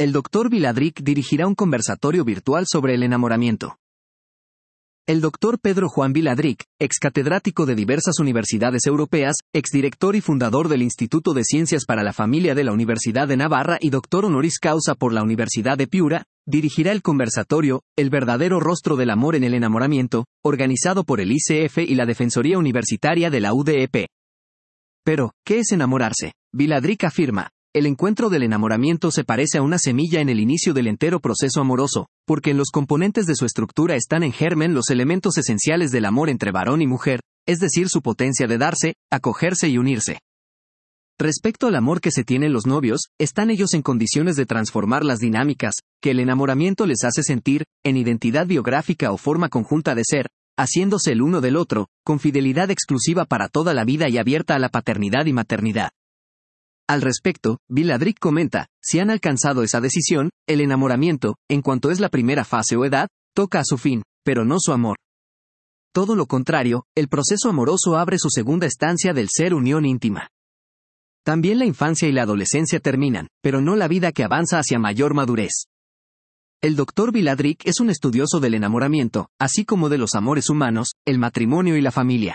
El Dr. Viladrich dirigirá un conversatorio virtual sobre el enamoramiento. El Dr. Pedro Juan Viladrich, ex catedrático de diversas universidades europeas, exdirector y fundador del Instituto de Ciencias para la Familia de la Universidad de Navarra y doctor honoris causa por la Universidad de Piura, dirigirá el conversatorio El verdadero rostro del amor en el enamoramiento, organizado por el ICF y la Defensoría Universitaria de la UDEP. Pero, ¿qué es enamorarse? Viladrich afirma: el encuentro del enamoramiento se parece a una semilla en el inicio del entero proceso amoroso, porque en los componentes de su estructura están en germen los elementos esenciales del amor entre varón y mujer, es decir, su potencia de darse, acogerse y unirse. Respecto al amor que se tienen los novios, están ellos en condiciones de transformar las dinámicas, que el enamoramiento les hace sentir, en identidad biográfica o forma conjunta de ser, haciéndose el uno del otro, con fidelidad exclusiva para toda la vida y abierta a la paternidad y maternidad. Al respecto, Viladrich comenta: si han alcanzado esa decisión, el enamoramiento, en cuanto es la primera fase o edad, toca a su fin, pero no su amor. Todo lo contrario, el proceso amoroso abre su segunda estancia del ser unión íntima. También la infancia y la adolescencia terminan, pero no la vida que avanza hacia mayor madurez. El Dr. Viladrich es un estudioso del enamoramiento, así como de los amores humanos, el matrimonio y la familia.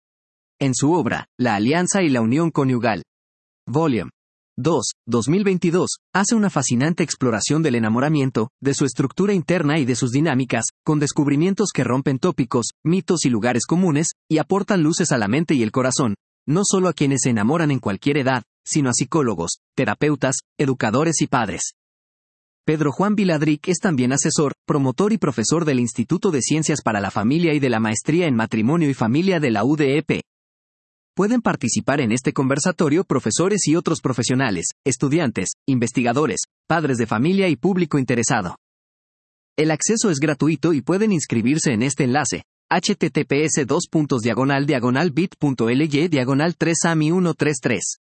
En su obra, La alianza y la unión conyugal, Volume 2, 2022, hace una fascinante exploración del enamoramiento, de su estructura interna y de sus dinámicas, con descubrimientos que rompen tópicos, mitos y lugares comunes, y aportan luces a la mente y el corazón, no solo a quienes se enamoran en cualquier edad, sino a psicólogos, terapeutas, educadores y padres. Pedro Juan Viladrich es también asesor, promotor y profesor del Instituto de Ciencias para la Familia y de la Maestría en Matrimonio y Familia de la UDEP. Pueden participar en este conversatorio profesores y otros profesionales, estudiantes, investigadores, padres de familia y público interesado. El acceso es gratuito y pueden inscribirse en este enlace: https://bit.ly/3ami133